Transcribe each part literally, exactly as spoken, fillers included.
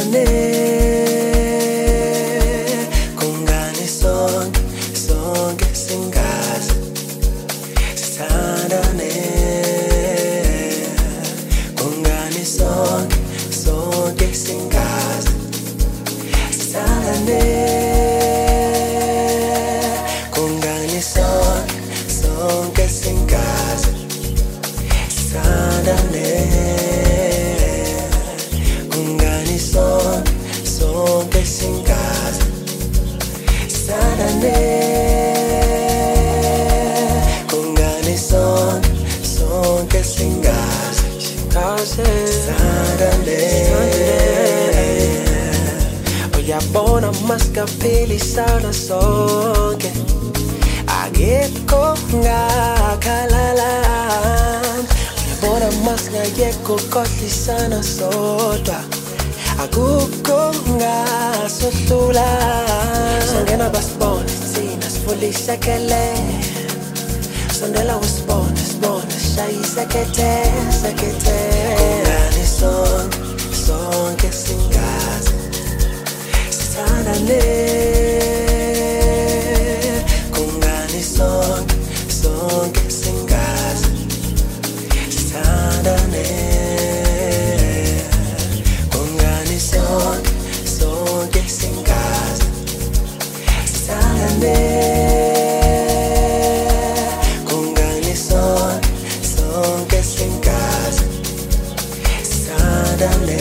sithandane kungani sonke sonke singazi sithandane kungani sonke sonke singazi sithandane kungani sonke sonke singazi sithandane kungani sonke sonke singazi sithandane kungani sonke sonke singazi sithandane uyabona masingaphilisana sonke akekho ngakhalala uyabona masingayekho ukukhohlisana sodwa akukho ngasohlula songena basibone thina sifulisekele sondela usibone sibone shayisekethe sekethe kungani sonke sonke singazi sithandane kungani sonke sonke singazi sithandane kungani sonke sonke singazi sithandane kungani sonke sonke singazi sithandane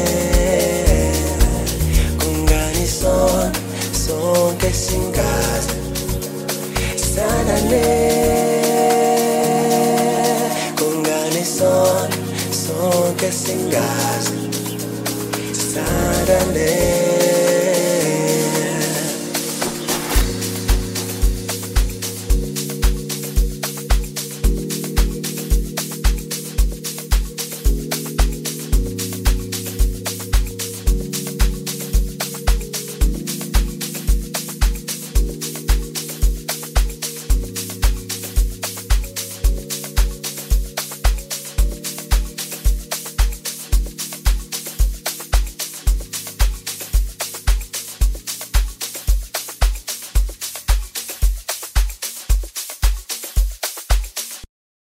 kungani sonke sonke singazi sithandane kungani sonke sonke singazi sithandane